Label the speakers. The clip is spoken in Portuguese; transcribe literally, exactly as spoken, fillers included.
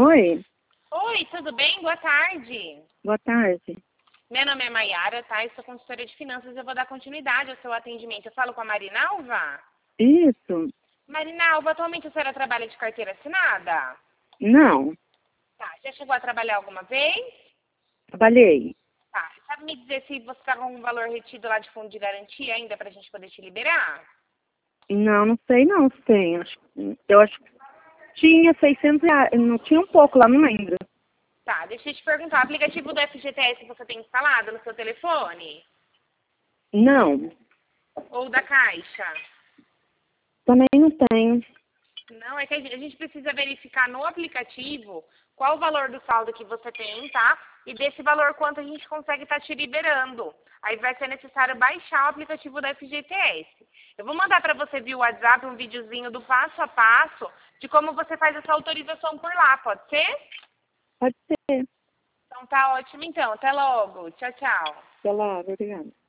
Speaker 1: Oi,
Speaker 2: Oi, tudo bem? Boa tarde.
Speaker 1: boa tarde.
Speaker 2: Meu nome é Maiara, tá? Eu sou consultora de finanças e eu vou dar continuidade ao seu atendimento. Eu falo com a Marinalva?
Speaker 1: Isso?
Speaker 2: Marinalva, atualmente a senhora trabalha de carteira assinada?
Speaker 1: Não,
Speaker 2: Tá. Já chegou a trabalhar alguma vez?
Speaker 1: trabalhei.
Speaker 2: Tá. Sabe me dizer se você está com algum valor retido lá de fundo de garantia ainda pra gente poder te liberar?
Speaker 1: Não, não sei não se tem. Acho- Eu acho que tinha seiscentos reais. Não tinha um pouco lá, não lembro.
Speaker 2: Tá, deixa eu te perguntar. O aplicativo do F G T S você tem instalado no seu telefone?
Speaker 1: Não,
Speaker 2: Ou da Caixa?
Speaker 1: também não tenho.
Speaker 2: Não, é que a gente a gente precisa verificar no aplicativo qual o valor do saldo que você tem, tá? E desse valor quanto a gente consegue estar te liberando. Aí vai ser necessário baixar o aplicativo da F G T S. Eu vou mandar para você via WhatsApp um videozinho do passo a passo de como você faz essa autorização por lá, pode ser?
Speaker 1: Pode ser.
Speaker 2: Então tá ótimo então. Até logo. Tchau, tchau.
Speaker 1: Sei lá, obrigada.